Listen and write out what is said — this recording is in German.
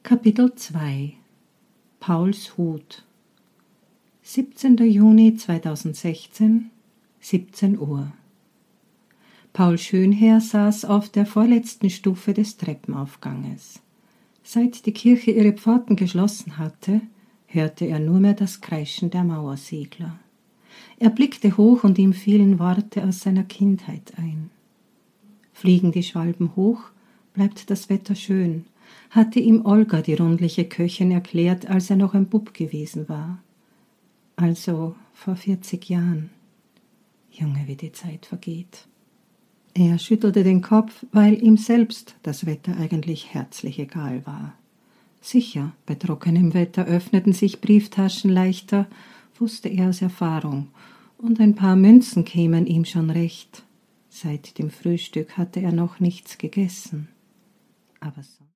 Kapitel 2 Pauls Hut 17. Juni 2016, 17 Uhr. Paul Schönherr saß auf der vorletzten Stufe des Treppenaufganges. Seit die Kirche ihre Pforten geschlossen hatte, hörte er nur mehr das Kreischen der Mauersegler. Er blickte hoch und ihm fielen Worte aus seiner Kindheit ein. Fliegen die Schwalben hoch, bleibt das Wetter schön, hatte ihm Olga, die rundliche Köchin, erklärt, als er noch ein Bub gewesen war. Also vor 40 Jahren. Junge, wie die Zeit vergeht. Er schüttelte den Kopf, weil ihm selbst das Wetter eigentlich herzlich egal war. Sicher, bei trockenem Wetter öffneten sich Brieftaschen leichter, wusste er aus Erfahrung, und ein paar Münzen kämen ihm schon recht. Seit dem Frühstück hatte er noch nichts gegessen. Aber so